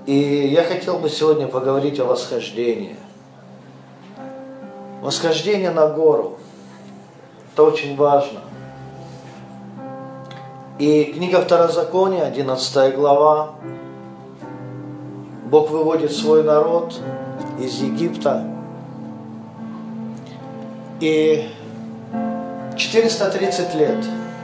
И я хотел бы сегодня поговорить о восхождении. Восхождение на гору. Это очень важно. И книга Второзакония, 11 глава. Бог выводит свой народ из Египта. И 430 лет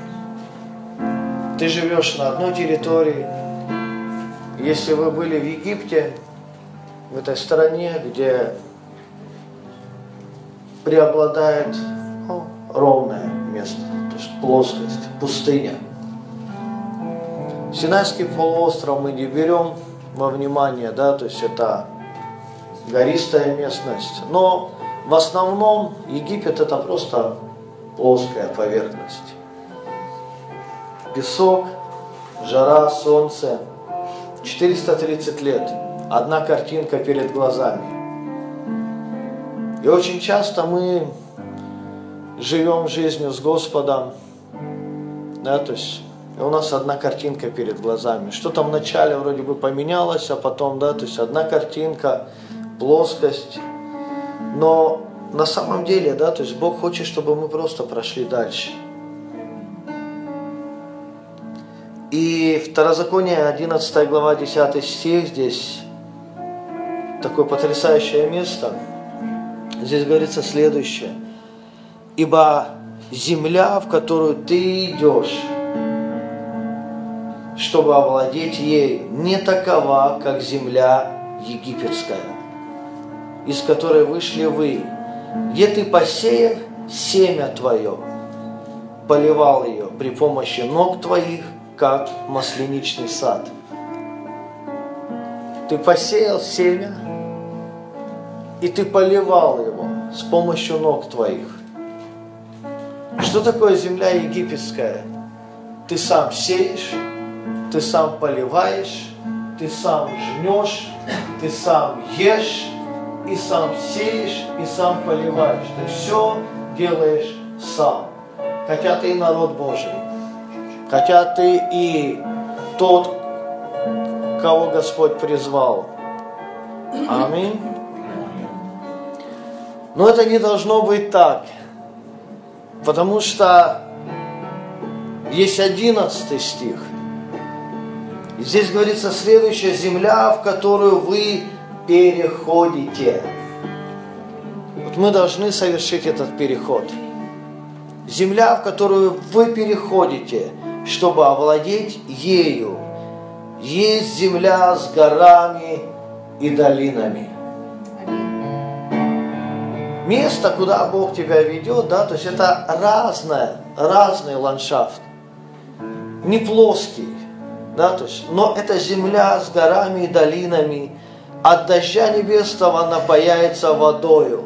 ты живешь на одной территории. Если вы были в Египте, в этой стране, где преобладает ровное место, то есть плоскость, пустыня. Синайский полуостров мы не берем во внимание, да, то есть это гористая местность. Но в основном Египет это просто плоская поверхность. Песок, жара, солнце. 430 лет. Одна картинка перед глазами. И очень часто мы живем жизнью с Господом, да, то есть у нас одна картинка перед глазами. Что-то вначале вроде бы поменялось, а потом, да, то есть одна картинка, плоскость. Но на самом деле, да, то есть Бог хочет, чтобы мы просто прошли дальше. И Второзаконие, 11 глава, 10 стих, здесь такое потрясающее место. Здесь говорится следующее. «Ибо земля, в которую ты идешь, чтобы овладеть ею, не такова, как земля египетская, из которой вышли вы, где ты, посеяв семя твое, поливал ее при помощи ног твоих, как масляничный сад». Ты посеял семя, и ты поливал его с помощью ног твоих. Что такое земля египетская? Ты сам сеешь, ты сам поливаешь, ты сам жнешь, ты сам ешь, и сам сеешь, и сам поливаешь. Ты все делаешь сам. Хотя ты и народ Божий. Хотя ты и тот, кого Господь призвал. Аминь. Но это не должно быть так. Потому что есть 11 стих. И здесь говорится следующее. Земля, в которую вы переходите. Вот мы должны совершить этот переход. Земля, в которую вы переходите, чтобы овладеть ею, есть земля с горами и долинами. Место, куда Бог тебя ведет, да, то есть это разный ландшафт. Не плоский, да, то есть, но это земля с горами и долинами. От дождя небесного напояется водою.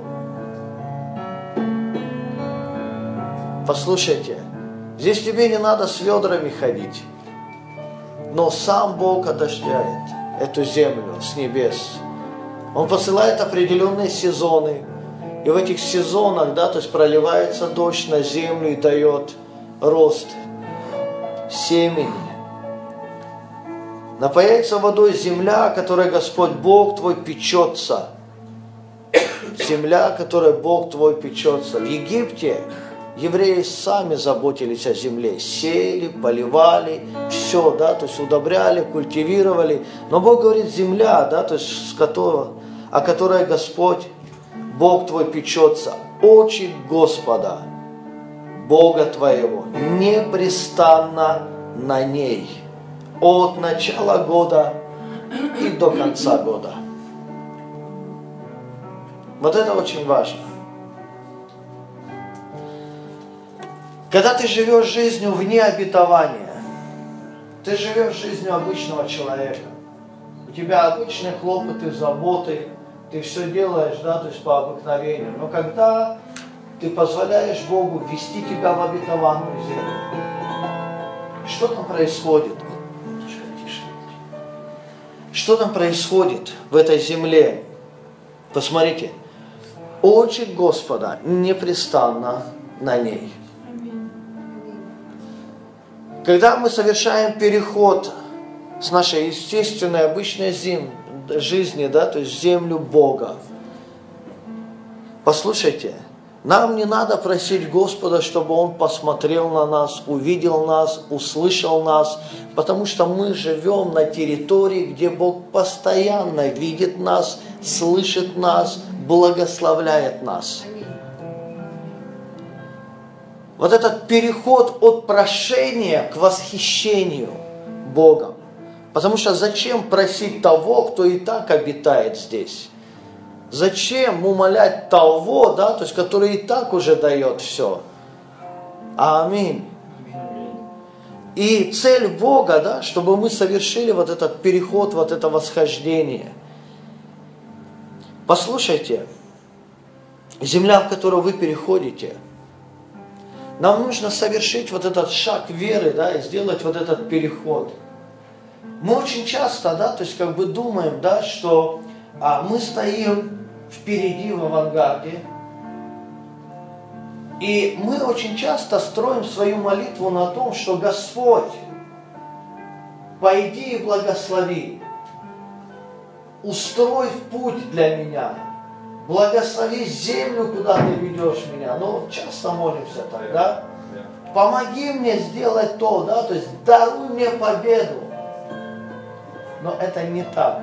Послушайте, здесь тебе не надо с ведрами ходить. Но сам Бог одождяет эту землю с небес. Он посылает определенные сезоны. И в этих сезонах, да, то есть проливается дождь на землю и дает рост семени. Напояется водой земля, которой Господь Бог твой печется. Земля, которой Бог твой печется. В Египте евреи сами заботились о земле. Сеяли, поливали, все, да, то есть удобряли, культивировали. Но Бог говорит, земля, да, то есть о которой Господь Бог твой печется, очи Господа, Бога твоего, непрестанно на ней, от начала года и до конца года. Вот это очень важно. Когда ты живешь жизнью вне обетования, ты живешь жизнью обычного человека, у тебя обычные хлопоты, заботы, ты все делаешь, да, то есть по обыкновению. Но когда ты позволяешь Богу ввести тебя в обетованную землю, что там происходит? Что там происходит в этой земле? Посмотрите. Очи Господа непрестанно на ней. Когда мы совершаем переход с нашей естественной, обычной жизни, да, то есть в землю Бога. Послушайте, нам не надо просить Господа, чтобы Он посмотрел на нас, увидел нас, услышал нас, потому что мы живем на территории, где Бог постоянно видит нас, слышит нас, благословляет нас. Вот этот переход от прошения к восхищению Богом. Потому что зачем просить того, кто и так обитает здесь? Зачем умолять того, да, то есть, который и так уже дает все? Аминь. И цель Бога, да, чтобы мы совершили вот этот переход, вот это восхождение. Послушайте, земля, в которую вы переходите, нам нужно совершить вот этот шаг веры, да, и сделать вот этот переход. Мы очень часто, да, то есть как бы думаем, да, что мы стоим впереди в авангарде, и мы очень часто строим свою молитву на том, что Господь, пойди и благослови, устрой путь для меня, благослови землю, куда ты ведешь меня. Ну, часто молимся так, да? Помоги мне сделать то, да, то есть даруй мне победу. Но это не так.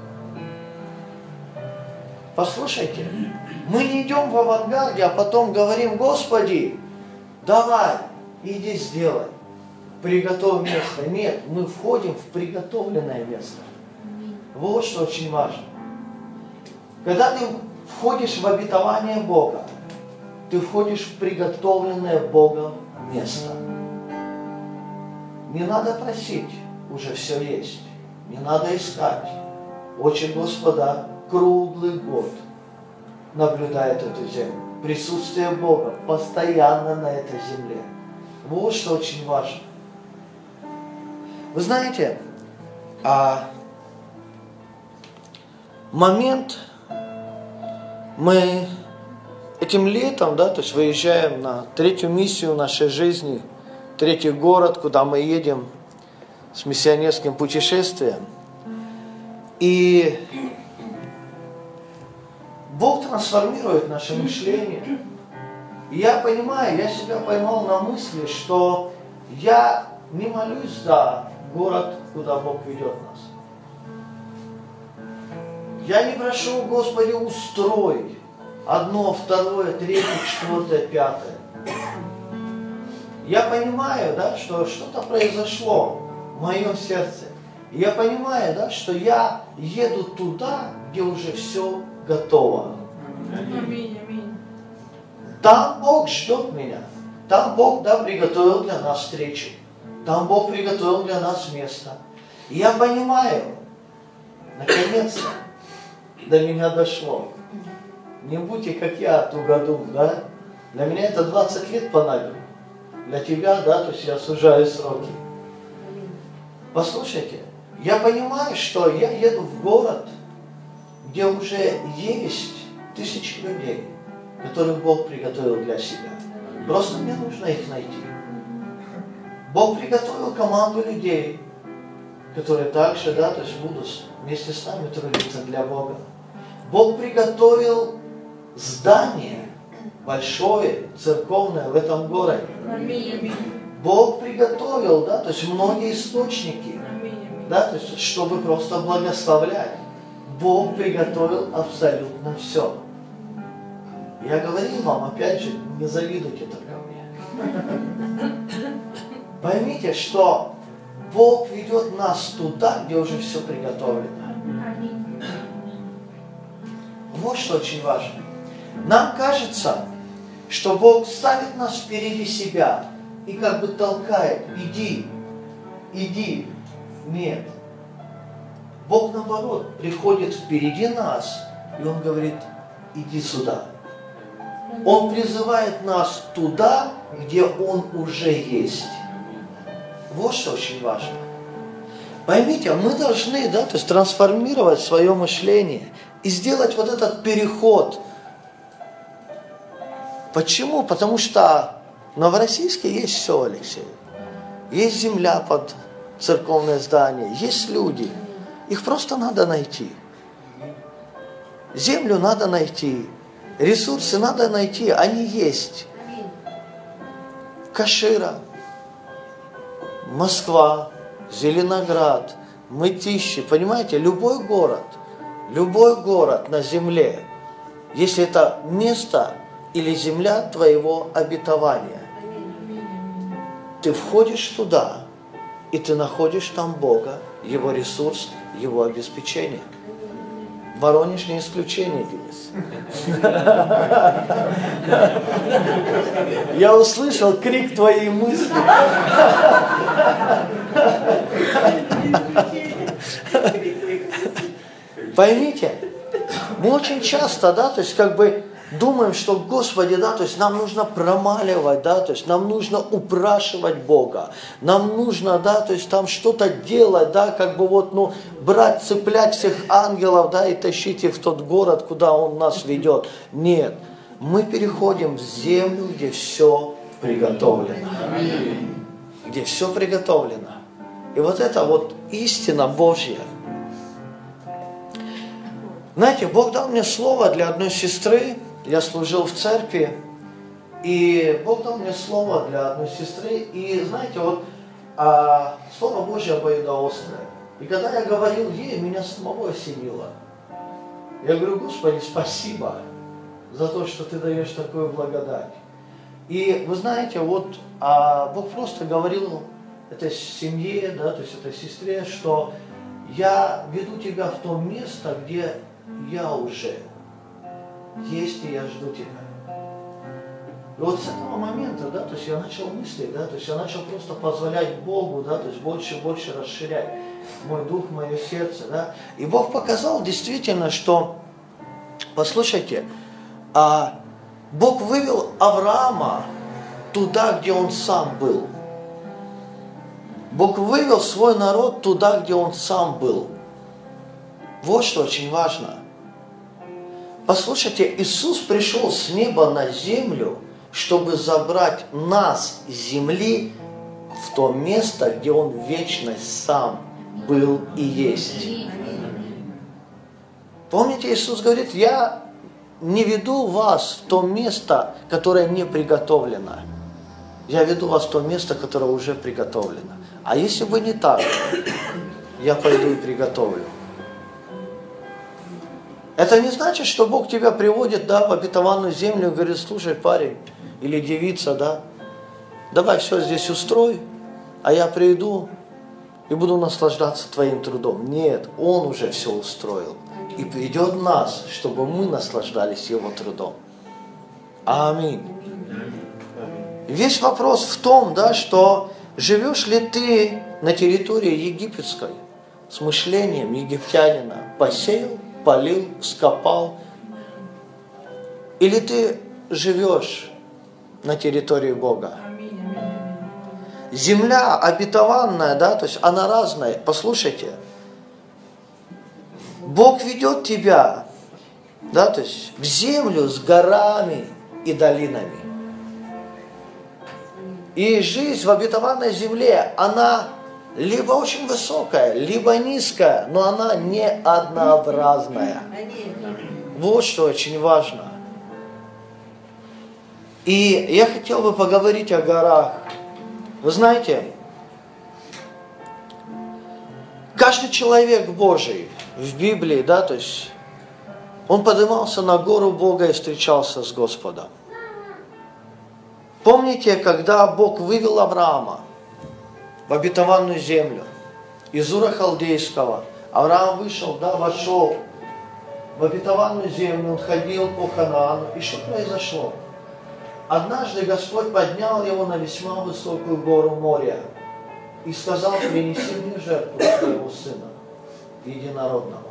Послушайте, мы не идем в авангарде, а потом говорим: Господи, давай, иди сделай, приготовь место. Нет, мы входим в приготовленное место. Вот что очень важно. Когда ты входишь в обетование Бога, ты входишь в приготовленное Богом место. Не надо просить, уже все есть. Не надо искать. Очи Господа круглый год наблюдает эту землю. Присутствие Бога постоянно на этой земле. Вот что очень важно. Вы знаете, момент мы этим летом, да, то есть выезжаем на третью миссию нашей жизни, третий город, куда мы едем с миссионерским путешествием. И Бог трансформирует наше мышление. И я понимаю, я себя поймал на мысли, что я не молюсь за город, куда Бог ведет нас. Я не прошу: Господи, устрой одно, второе, третье, четвертое, пятое. Я понимаю, да, что что-то произошло в моем сердце. И я понимаю, да, что я еду туда, где уже все готово. Аминь, аминь. Там Бог ждет меня. Там Бог, да, приготовил для нас встречу. Там Бог приготовил для нас место. И я понимаю, наконец-то до меня дошло. Не будьте как я, тугодум, да? Для меня это 20 лет понадобилось. Для тебя, да, то есть я сужаю сроки. Послушайте, я понимаю, что я еду в город, где уже есть тысячи людей, которых Бог приготовил для себя. Просто мне нужно их найти. Бог приготовил команду людей, которые также, да, то есть будут вместе с нами трудиться для Бога. Бог приготовил здание большое, церковное в этом городе. Бог приготовил, да, то есть многие источники, да, то есть чтобы просто благословлять. Бог приготовил абсолютно все. Я говорил вам, опять же, не завидуйте только мне. Поймите, что Бог ведет нас туда, где уже все приготовлено. Вот что очень важно. Нам кажется, что Бог ставит нас впереди себя и как бы толкает: иди, иди. Нет. Бог, наоборот, приходит впереди нас, и Он говорит: иди сюда. Он призывает нас туда, где Он уже есть. Вот что очень важно. Поймите, мы должны, да, то есть трансформировать свое мышление и сделать вот этот переход. Почему? Потому что в Новороссийске есть все, Алексей. Есть земля под церковное здание, есть люди. Их просто надо найти. Землю надо найти, ресурсы надо найти, они есть. Кашира, Москва, Зеленоград, Мытищи, понимаете, любой город на земле, если это место или земля твоего обетования, ты входишь туда, и ты находишь там Бога, Его ресурс, Его обеспечение. Воронеж не исключение, Денис. Я услышал крик твоей мысли. Поймите, мы очень часто, да, то есть как бы думаем, что, Господи, да, то есть нам нужно промаливать, да, то есть нам нужно упрашивать Бога, нам нужно, да, то есть там что-то делать, да, как бы вот, ну, брать, цеплять всех ангелов, да, и тащить их в тот город, куда Он нас ведет. Нет, мы переходим в землю, где все приготовлено. Где все приготовлено. И вот это вот истина Божья. Знаете, Бог дал мне слово для одной сестры. Я служил в церкви, и Бог дал мне слово для одной сестры. И знаете, вот Слово Божье обоюдоострое. И когда я говорил ей, меня самого осенило. Я говорю: Господи, спасибо за то, что Ты даешь такую благодать. И вы знаете, вот Бог просто говорил этой семье, да, то есть этой сестре, что я веду тебя в то место, где я уже есть, и я жду тебя. И вот с этого момента, да, то есть я начал мыслить, да, то есть я начал просто позволять Богу, да, то есть больше и больше расширять мой дух, мое сердце, да. И Бог показал действительно, что, послушайте, Бог вывел Авраама туда, где он сам был. Бог вывел свой народ туда, где он сам был. Вот что очень важно. Послушайте, Иисус пришел с неба на землю, чтобы забрать нас с земли в то место, где Он в вечность сам был и есть. Помните, Иисус говорит: я не веду вас в то место, которое не приготовлено. Я веду вас в то место, которое уже приготовлено. А если бы не так, я пойду и приготовлю. Это не значит, что Бог тебя приводит, да, в обетованную землю и говорит: слушай, парень или девица, да, давай все здесь устрой, а я приду и буду наслаждаться твоим трудом. Нет, Он уже все устроил и ведет нас, чтобы мы наслаждались Его трудом. Аминь. Весь вопрос в том, да, что живешь ли ты на территории египетской с мышлением египтянина, посеял, полил, скопал, или ты живешь на территории Бога. Земля обетованная, да, то есть она разная. Послушайте, Бог ведет тебя, да, то есть в землю с горами и долинами. И жизнь в обетованной земле, она либо очень высокая, либо низкая, но она не однообразная. Вот что очень важно. И я хотел бы поговорить о горах. Вы знаете, каждый человек Божий в Библии, да, то есть он поднимался на гору Бога и встречался с Господом. Помните, когда Бог вывел Авраама в обетованную землю из Ура Халдейского? Авраам вышел, да, вошел в обетованную землю, он ходил по Ханаану. И что произошло? Однажды Господь поднял его на весьма высокую гору Мория и сказал: принеси мне жертву своего сына единородного.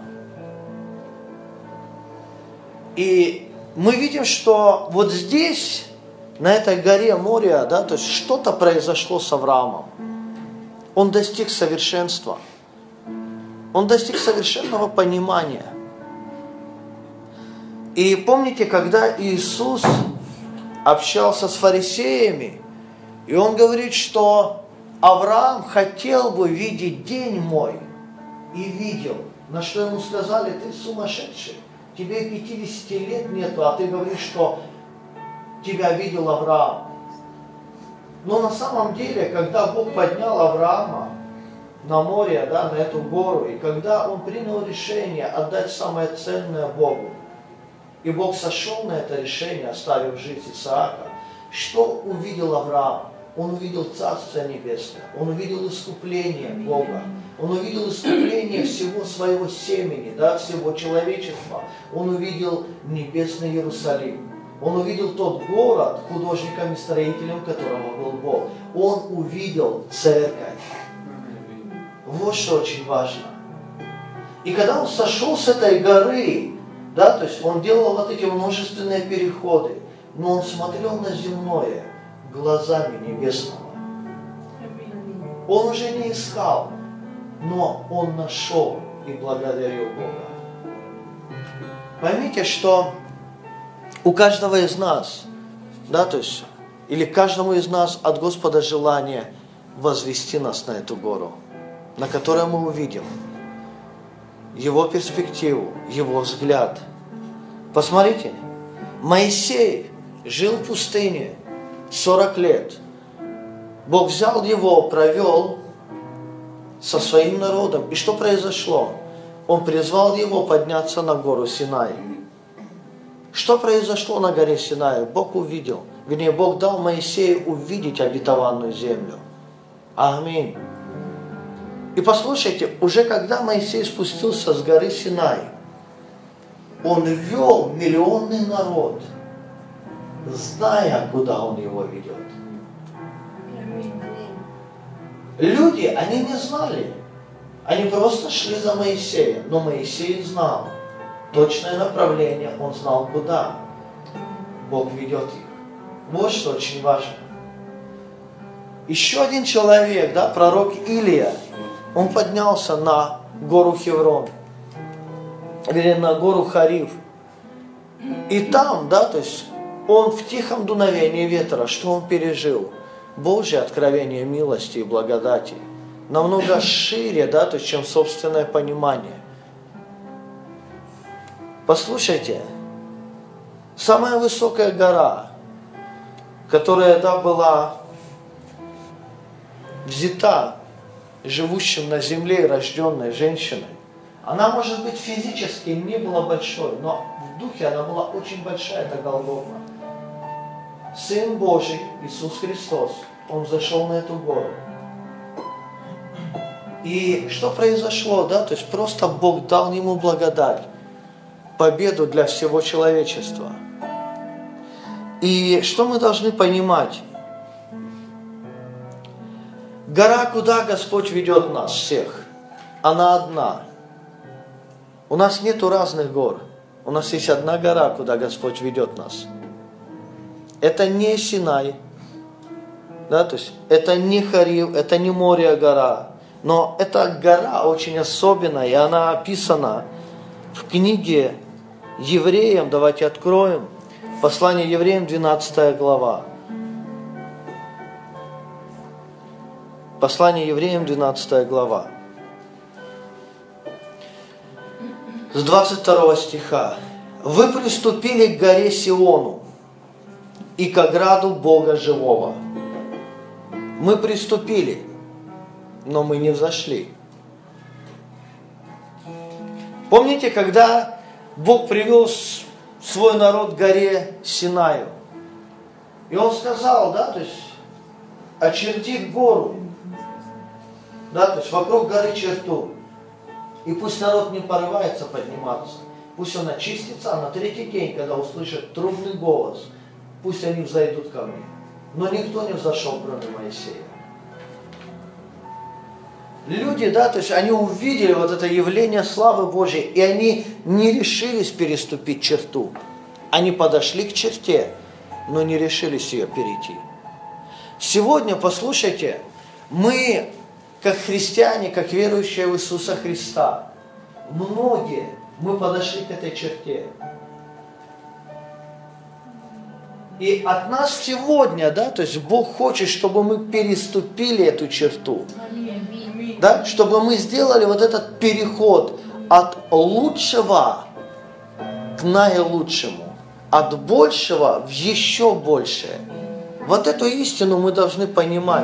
И мы видим, что вот здесь, на этой горе Мория, да, то есть что-то произошло с Авраамом. Он достиг совершенства. Он достиг совершенного понимания. И помните, когда Иисус общался с фарисеями, и он говорит, что Авраам хотел бы видеть день мой, и видел, на что ему сказали: ты сумасшедший, тебе 50 лет нету, а ты говоришь, что тебя видел Авраам. Но на самом деле, когда Бог поднял Авраама на море, да, на эту гору, и когда он принял решение отдать самое ценное Богу, и Бог сошел на это решение, оставив жить Исаака, что увидел Авраам? Он увидел Царство Небесное, он увидел искупление Бога, он увидел искупление всего своего семени, да, всего человечества, он увидел небесный Иерусалим, он увидел тот город, художником и строителем которого был Бог, он увидел церковь. Вот что очень важно. И когда он сошел с этой горы, да, то есть он делал вот эти множественные переходы, но он смотрел на земное глазами небесного. Он уже не искал, но он нашел и благодарил Бога. Поймите, что у каждого из нас, да, то есть, или каждому из нас от Господа желание возвести нас на эту гору, на которой мы увидим Его перспективу, Его взгляд. Посмотрите, Моисей жил в пустыне 40 лет. Бог взял его, провел со своим народом. И что произошло? Он призвал его подняться на гору Синай. Что произошло на горе Синай? Бог увидел. Вернее, Бог дал Моисею увидеть обетованную землю. Аминь. И послушайте, уже когда Моисей спустился с горы Синай, он вел миллионный народ, зная, куда он его ведет. Люди, они не знали. Они просто шли за Моисеем. Но Моисей знал точное направление, он знал, куда Бог ведет их. Вот что очень важно. Еще один человек, да, пророк Илия, он поднялся на гору Хеврон, или на гору Харив. И там, да, то есть он в тихом дуновении ветра, что он пережил? Божье откровение милости и благодати. Намного шире, да, то есть, чем собственное понимание. Послушайте, самая высокая гора, которая, да, была взята живущим на земле и рожденной женщиной, она, может быть, физически не была большой, но в духе она была очень большая, это Голгофа. Сын Божий, Иисус Христос, Он зашел на эту гору. И что произошло, да? То есть просто Бог дал ему благодать, победу для всего человечества. И что мы должны понимать? Гора, куда Господь ведет нас всех, она одна. У нас нету разных гор. У нас есть одна гора, куда Господь ведет нас. Это не Синай, да, то есть это не Харив, это не Мория гора, но эта гора очень особенная, и она описана в книге Евреям. Давайте откроем послание Евреям, 12 глава. Послание Евреям, 12 глава. С 22 стиха. «Вы приступили к горе Сиону и к ограду Бога живого». Мы приступили, но мы не взошли. Помните, когда Бог привел свой народ к горе Синаю, и Он сказал, да, то есть, очерти гору, да, то есть вокруг горы черту, и пусть народ не порывается подниматься, пусть он очистится, а на третий день, когда услышат трубный голос, пусть они взойдут ко мне. Но никто не взошел, кроме Моисея. Люди, да, то есть они увидели вот это явление славы Божьей, и они не решились переступить черту. Они подошли к черте, но не решились ее перейти. Сегодня, послушайте, мы, как христиане, как верующие в Иисуса Христа, многие, мы подошли к этой черте. И от нас сегодня, да, то есть Бог хочет, чтобы мы переступили эту черту. Да, чтобы мы сделали вот этот переход от лучшего к наилучшему, от большего в еще большее. Вот эту истину мы должны понимать.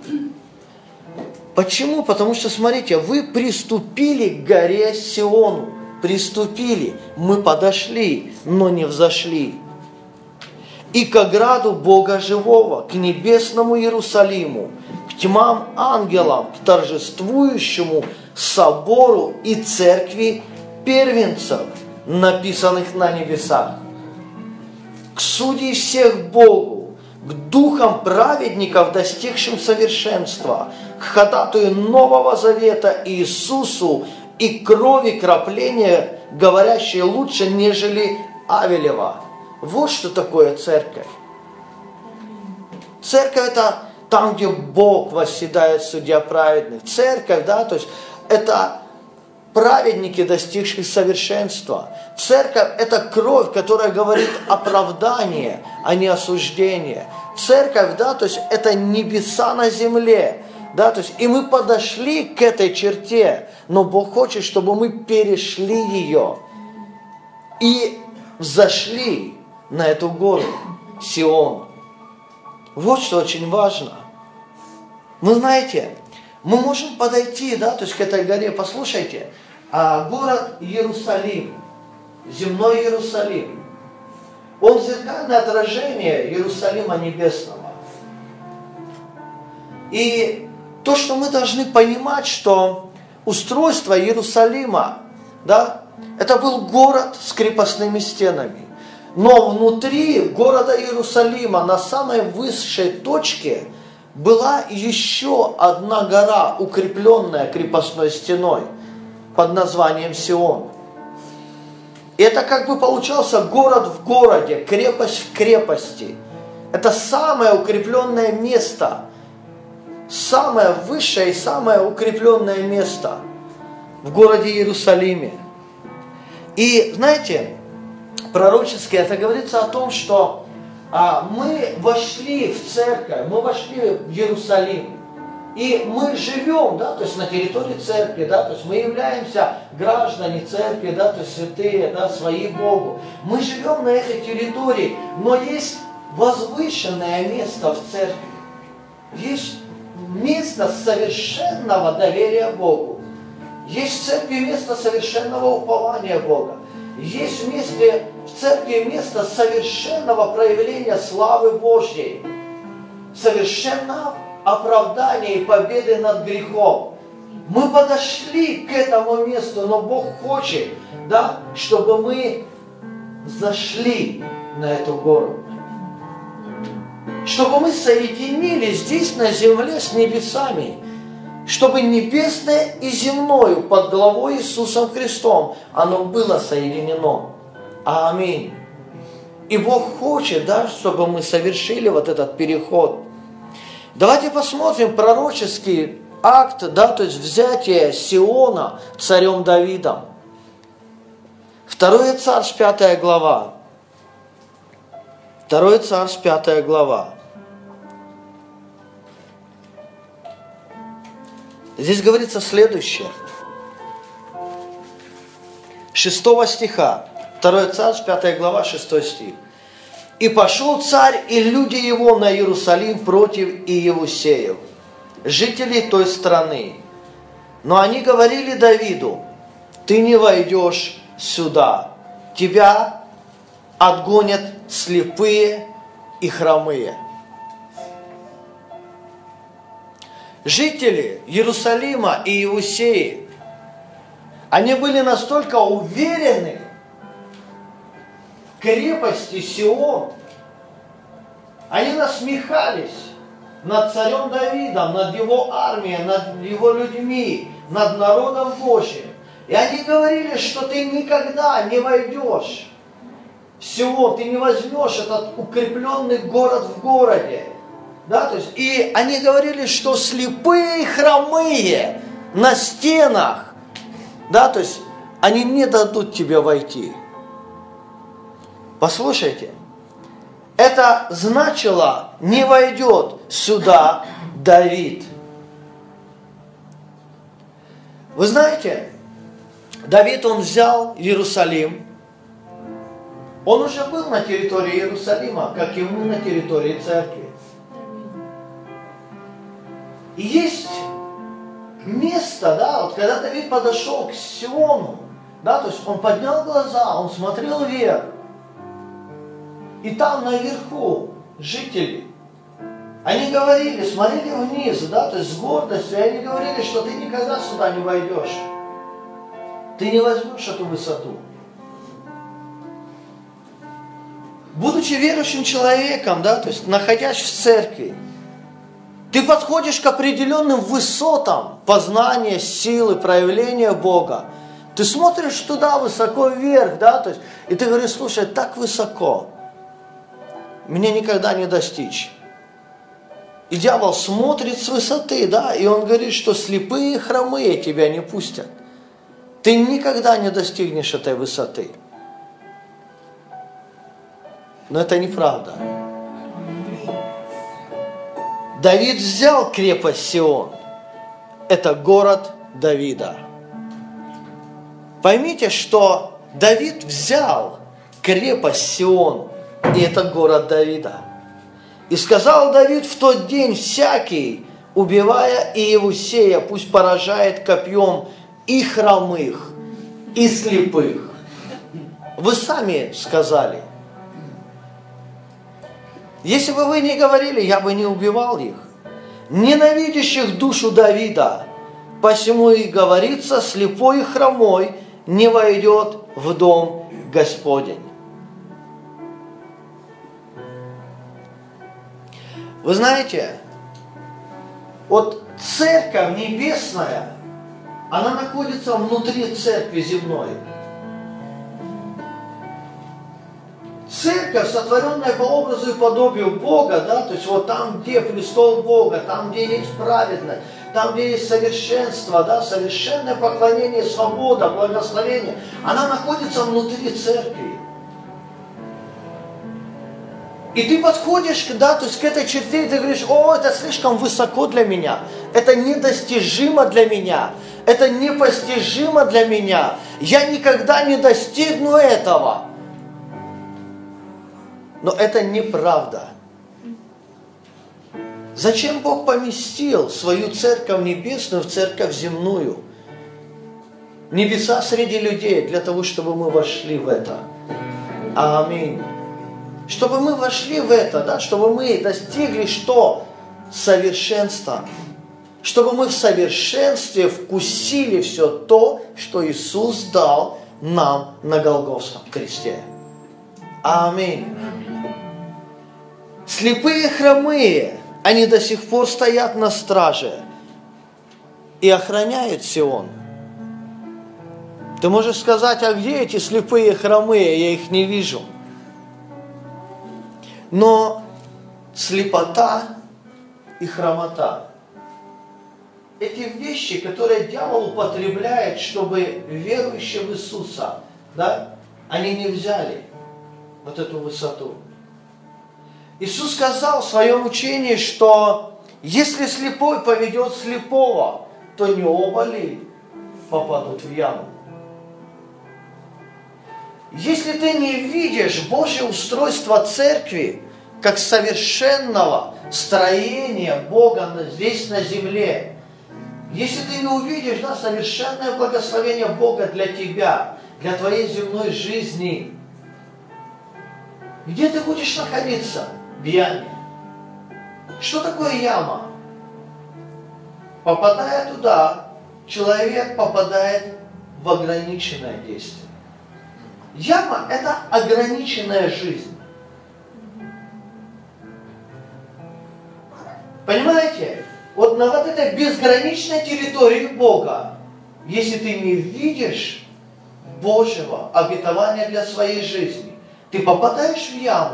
Почему? Потому что, смотрите, вы приступили к горе Сиону. Приступили. Мы подошли, но не взошли. И к ограду Бога Живого, к небесному Иерусалиму, к тьмам ангелам, к торжествующему собору и церкви первенцев, написанных на небесах, к судьи всех Богу, к духам праведников, достигшим совершенства, к ходатаю Нового Завета Иисусу и крови крапления, говорящей лучше, нежели Авелева. Вот что такое церковь. Церковь – это там, где Бог восседает, судья праведных. Церковь, да, то есть это праведники, достигшие совершенства. Церковь – это кровь, которая говорит оправдание, а не осуждение. Церковь, да, то есть это небеса на земле. Да, то есть, и мы подошли к этой черте, но Бог хочет, чтобы мы перешли ее и взошли на эту гору Сион. Вот что очень важно. Вы знаете, мы можем подойти, да, то есть к этой горе, послушайте, город Иерусалим, земной Иерусалим, он зеркальное отражение Иерусалима небесного. И то, что мы должны понимать, что устройство Иерусалима, да, это был город с крепостными стенами. Но внутри города Иерусалима, на самой высшей точке, была еще одна гора, укрепленная крепостной стеной, под названием Сион. И это как бы получался город в городе, крепость в крепости. Это самое укрепленное место, самое высшее и самое укрепленное место в городе Иерусалиме. И знаете, пророчески это говорится о том, что мы вошли в церковь, мы вошли в Иерусалим, и мы живем, да, то есть на территории церкви, да, то есть мы являемся граждане церкви, да, то есть святые, да, свои Богу. Мы живем на этой территории, но есть возвышенное место в церкви, есть место совершенного доверия Богу, есть в церкви место совершенного упования Бога. Есть в церкви место совершенного проявления славы Божьей, совершенного оправдания и победы над грехом. Мы подошли к этому месту, но Бог хочет, да, чтобы мы зашли на эту гору. Чтобы мы соединились здесь на земле с небесами. Чтобы небесное и земное под главой Иисусом Христом, оно было соединено. Аминь. И Бог хочет, да, чтобы мы совершили вот этот переход. Давайте посмотрим пророческий акт, да, то есть взятие Сиона царем Давидом. 2 Царств 5 глава. 2 Царств 5 глава. Здесь говорится следующее. 6 стиха. 2 Царств, 5 глава, 6 стих. «И пошел царь и люди его на Иерусалим против Иевусеев, жителей той страны. Но они говорили Давиду: ты не войдешь сюда, тебя отгонят слепые и хромые». Жители Иерусалима и Иусеи, они были настолько уверены в крепости Сион, они насмехались над царем Давидом, над его армией, над его людьми, над народом Божьим. И они говорили, что ты никогда не войдешь в Сион, ты не возьмешь этот укрепленный город в городе. Да, то есть, и они говорили, что слепые и хромые на стенах, да, то есть они не дадут тебе войти. Послушайте, это значило: не войдет сюда Давид. Вы знаете, Давид, он взял Иерусалим, Он уже был на территории Иерусалима, как и мы на территории церкви. И есть место, да, вот когда Давид подошел к Сиону, да, то есть он поднял глаза, он смотрел вверх, и там наверху жители, они говорили, смотрели вниз, да, то есть с гордостью, и они говорили, что ты никогда сюда не войдешь, ты не возьмешь эту высоту. Будучи верующим человеком, да, то есть находясь в церкви, ты подходишь к определенным высотам познания, силы, проявления Бога. Ты смотришь туда высоко вверх, да, то есть, и ты говоришь, слушай, так высоко, мне никогда не достичь. И дьявол смотрит с высоты, да, и он говорит, что слепые и хромые тебя не пустят. Ты никогда не достигнешь этой высоты. Но это неправда. Давид взял крепость Сион. Это город Давида. Поймите, что Давид взял крепость Сион, и это город Давида. И сказал Давид в тот день: всякий, убивая Иевусея, пусть поражает копьем и хромых, и слепых. Вы сами сказали. Если бы вы не говорили, я бы не убивал их. Ненавидящих душу Давида, посему и говорится, слепой и хромой не войдет в дом Господень. Вы знаете, вот церковь небесная, она находится внутри церкви земной. Церковь, сотворенная по образу и подобию Бога, да, то есть вот там, где престол Бога, там, где есть праведность, там, где есть совершенство, да, совершенное поклонение, свобода, благословение, она находится внутри церкви. И ты подходишь, да, то есть к этой черте, и ты говоришь: о, это слишком высоко для меня, это недостижимо для меня, это непостижимо для меня, я никогда не достигну этого. Но это неправда. Зачем Бог поместил свою церковь небесную в церковь земную? Небеса среди людей, для того, чтобы мы вошли в это. Аминь. Чтобы мы вошли в это, да, чтобы мы достигли что? Совершенства. Чтобы мы в совершенстве вкусили все то, что Иисус дал нам на Голгофском кресте. Аминь. Слепые и хромые, они до сих пор стоят на страже и охраняют Сион. Ты можешь сказать: а где эти слепые и хромые? Я их не вижу. Но слепота и хромота – эти вещи, которые дьявол употребляет, чтобы верующие в Иисуса, да, они не взяли вот эту высоту. Иисус сказал в своем учении, что если слепой поведет слепого, то не оба ли попадут в яму? Если ты не видишь Божье устройство церкви как совершенного строения Бога здесь на земле, если ты не увидишь, да, совершенное благословение Бога для тебя, для твоей земной жизни, где ты будешь находиться? В яме. Что такое яма? Попадая туда, человек попадает в ограниченное действие. Яма – это ограниченная жизнь. Понимаете? Вот на вот этой безграничной территории Бога, если ты не видишь Божьего обетования для своей жизни, ты попадаешь в яму.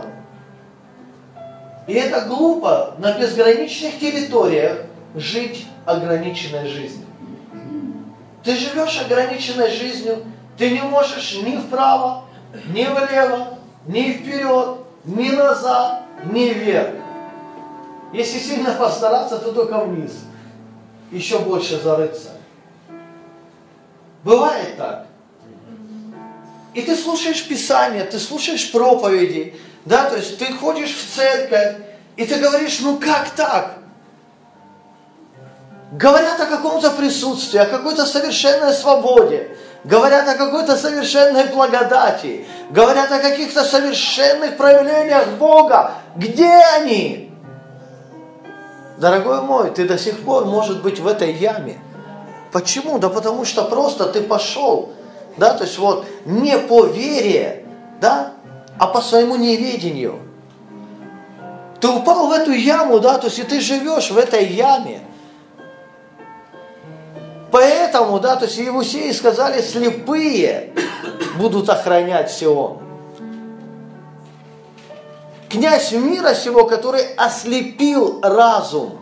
И это глупо на безграничных территориях жить ограниченной жизнью. Ты живешь ограниченной жизнью, ты не можешь ни вправо, ни влево, ни вперед, ни назад, ни вверх. Если сильно постараться, то только вниз. Еще больше зарыться. Бывает так. И ты слушаешь Писание, ты слушаешь проповеди, да, то есть ты ходишь в церковь, и ты говоришь, ну как так? Говорят о каком-то присутствии, о какой-то совершенной свободе, говорят о какой-то совершенной благодати, говорят о каких-то совершенных проявлениях Бога. Где они? Дорогой мой, ты до сих пор, может быть, в этой яме. Почему? Да потому что просто ты пошел, да, то есть вот не по вере, да, а по своему неведению. Ты упал в эту яму, да, то есть и ты живешь в этой яме. Поэтому, да, то есть Иудеи сказали, слепые будут охранять Сион. Князь мира сего, который ослепил разум.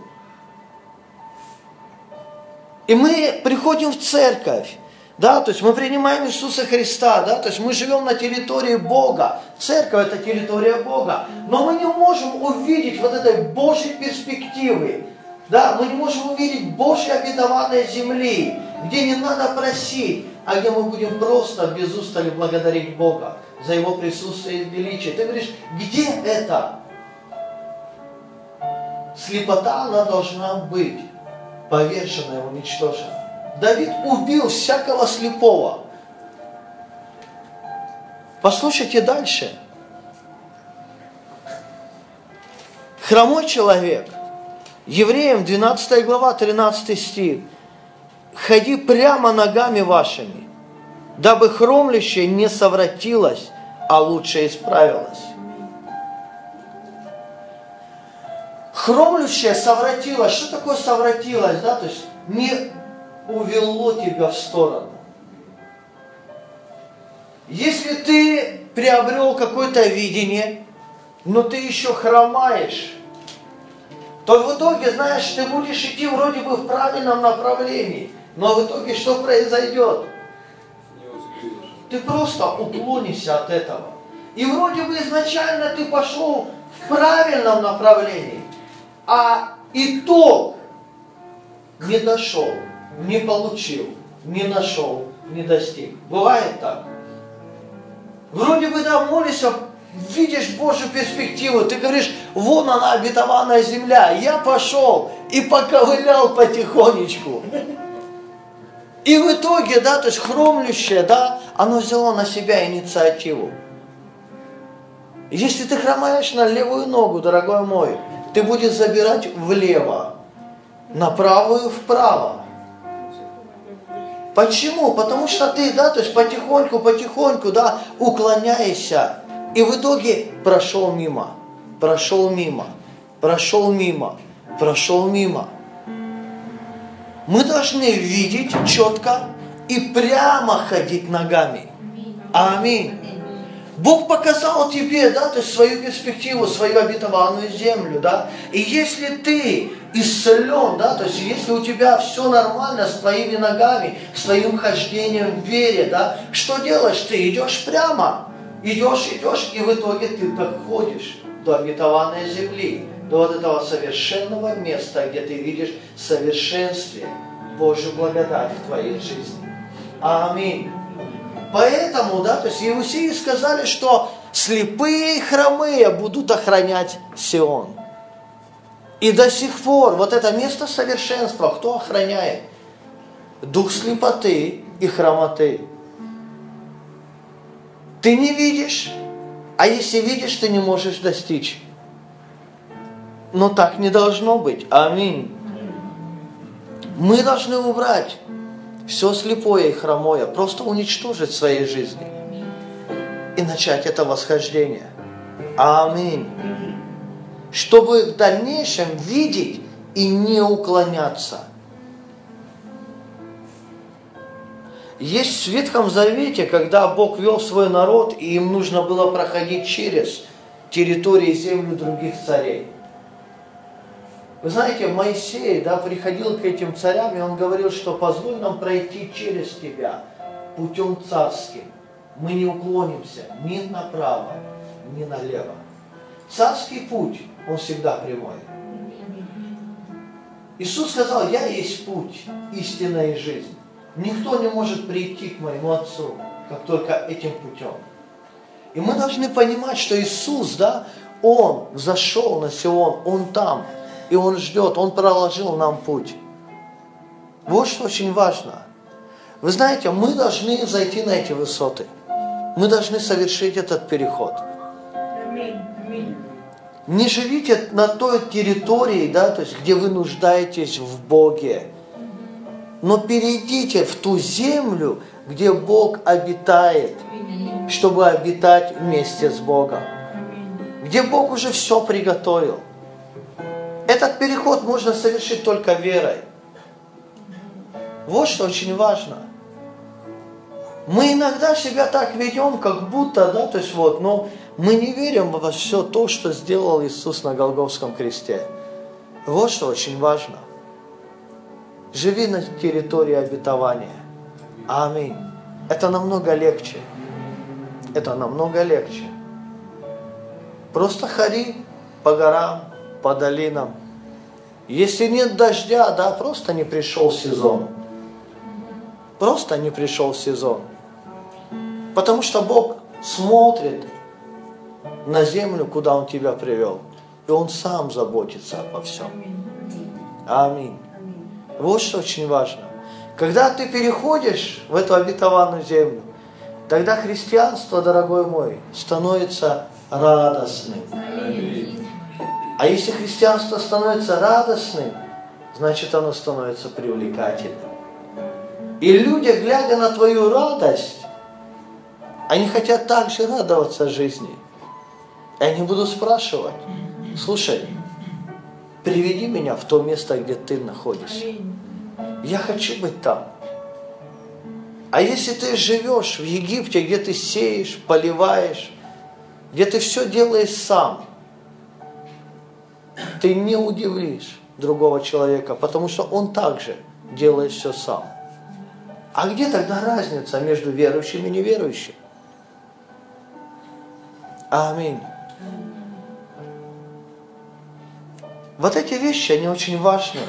И мы приходим в церковь, да, то есть мы принимаем Иисуса Христа, да, то есть мы живем на территории Бога. Церковь – это территория Бога. Но мы не можем увидеть вот этой Божьей перспективы. Да, мы не можем увидеть Божьей обетованной земли, где не надо просить, а где мы будем просто без устали благодарить Бога за Его присутствие и величие. Ты говоришь, где это? Слепота, она должна быть повержена и уничтожена. Давид убил всякого слепого. Послушайте дальше. Хромой человек. Евреям 12 глава, 13 стих. «Ходи прямо ногами вашими, дабы хромлющее не совратилось, а лучше исправилось». Хромлющее совратилось. Что такое совратилось? Да? То есть не увело тебя в сторону. Если ты приобрел какое-то видение, но ты еще хромаешь, то в итоге, знаешь, ты будешь идти вроде бы в правильном направлении, но в итоге что произойдет? Ты просто уклонишься от этого. И вроде бы изначально ты пошел в правильном направлении, а итог не дошел, не получил, не нашел, не достиг. Бывает так. Вроде бы, да, молишься, видишь Божью перспективу, ты говоришь, вон она, обетованная земля, я пошел и поковылял потихонечку. И в итоге, да, то есть хромлющее, да, оно взяло на себя инициативу. Если ты хромаешь на левую ногу, дорогой мой, ты будешь забирать влево, на правую вправо. Почему? Потому что ты, да, то есть потихоньку, да, уклоняешься. И в итоге прошел мимо. Мы должны видеть четко и прямо ходить ногами. Аминь. Бог показал тебе, да, то есть свою перспективу, свою обетованную землю, да. И если ты исцелен, да, то есть если у тебя все нормально с твоими ногами, с твоим хождением в вере, да, что делаешь ты? Идешь прямо. Идешь, и в итоге ты доходишь до обетованной земли, до вот этого совершенного места, где ты видишь совершенствие, Божью благодать в твоей жизни. Аминь. Поэтому, да, то есть Иудеи сказали, что слепые и хромые будут охранять Сион. И до сих пор вот это место совершенства кто охраняет? Дух слепоты и хромоты. Ты не видишь, а если видишь, ты не можешь достичь. Но так не должно быть. Аминь. Мы должны убрать все слепое и хромое, просто уничтожить в своей жизни и начать это восхождение. Аминь. Чтобы в дальнейшем видеть и не уклоняться. Есть в Ветхом Завете, когда Бог вел свой народ, и им нужно было проходить через территории и землю других царей. Вы знаете, Моисей, да, приходил к этим царям, и он говорил, что позволь нам пройти через тебя путем царским. Мы не уклонимся ни направо, ни налево. Царский путь, он всегда прямой. Иисус сказал, я есть путь, истина и жизнь. Никто не может прийти к моему Отцу, как только этим путем. И мы должны понимать, что Иисус, да, Он взошел на Сион, Он там, и Он ждет, Он проложил нам путь. Вот что очень важно. Вы знаете, мы должны зайти на эти высоты. Мы должны совершить этот переход. Не живите на той территории, да, то есть, где вы нуждаетесь в Боге. Но перейдите в ту землю, где Бог обитает, чтобы обитать вместе с Богом. Где Бог уже все приготовил. Этот переход можно совершить только верой. Вот что очень важно. Мы иногда себя так ведем, как будто, да, то есть вот, но мы не верим во все то, что сделал Иисус на Голгофском кресте. Вот что очень важно. Живи на территории обетования. Аминь. Это намного легче. Это намного легче. Просто ходи по горам, по долинам. Если нет дождя, да, просто не пришел сезон. Просто не пришел сезон. Потому что Бог смотрит на землю, куда Он тебя привел. И Он сам заботится обо всем. Аминь. Вот что очень важно. Когда ты переходишь в эту обетованную землю, тогда христианство, дорогой мой, становится радостным. А если христианство становится радостным, значит оно становится привлекательным. И люди, глядя на твою радость, они хотят также радоваться жизни. И они будут спрашивать: слушай, приведи меня в то место, где ты находишься. Я хочу быть там. А если ты живешь в Египте, где ты сеешь, поливаешь, где ты все делаешь сам, ты не удивишь другого человека, потому что он также делает все сам. А где тогда разница между верующим и неверующим? Аминь. Вот эти вещи, они очень важные.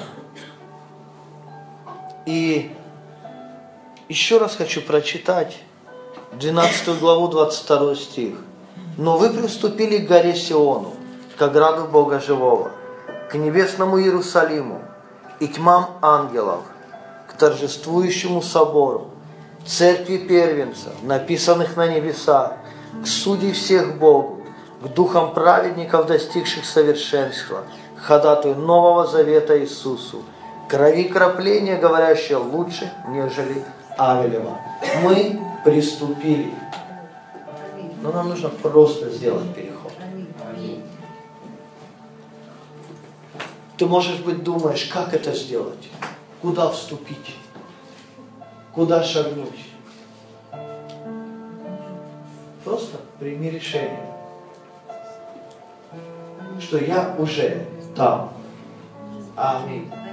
И еще раз хочу прочитать 12 главу, 22 стих. «Но вы приступили к горе Сиону, к ограду Бога Живого, к небесному Иерусалиму и тьмам ангелов, к торжествующему собору, церкви первенцев, написанных на небесах, к судей всех Богу, к духам праведников, достигших совершенства, к ходатаю Нового Завета Иисусу, крови кропления, говорящее лучше, нежели Авелева». Мы приступили. Но нам нужно просто сделать переход. Ты, может быть, думаешь, как это сделать? Куда вступить? Куда шагнуть? Просто прими решение, что я уже там. Аминь.